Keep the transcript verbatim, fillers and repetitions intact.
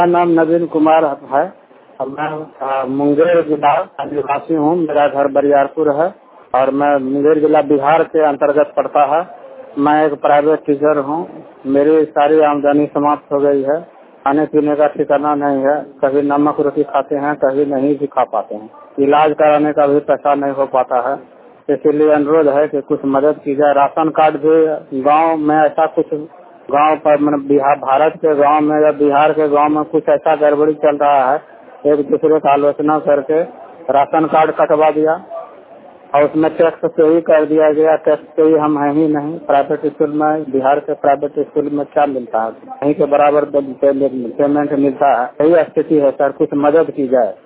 मेरा नाम नवीन कुमार है और मैं अ, मुंगेर जिला का निवासी हूँ। मेरा घर बरियारपुर है और मैं मुंगेर जिला बिहार के अंतर्गत पड़ता है। मैं एक प्राइवेट टीचर हूँ। मेरी सारी आमदनी समाप्त हो गई है। खाने पीने का ठिकाना नहीं है। कभी नमक रोटी खाते हैं, कभी नहीं भी खा पाते हैं। इलाज कराने का भी पैसा नहीं हो पाता है। इसीलिए अनुरोध है कि कुछ मदद की जाए। राशन कार्ड भी गांव में ऐसा कुछ गांव पर मतलब बिहार भारत के गांव में या बिहार के गांव में कुछ ऐसा गड़बड़ी चल रहा है। एक दूसरे का आलोचना करके राशन कार्ड कटवा दिया और उसमें टैक्स पे ही कर दिया गया। टैक्स पे ही हम है ही नहीं। प्राइवेट स्कूल में, बिहार के प्राइवेट स्कूल में क्या मिलता है? कहीं के बराबर पेमेंट मिलता है। यही स्थिति है सर, कुछ मदद की जाए।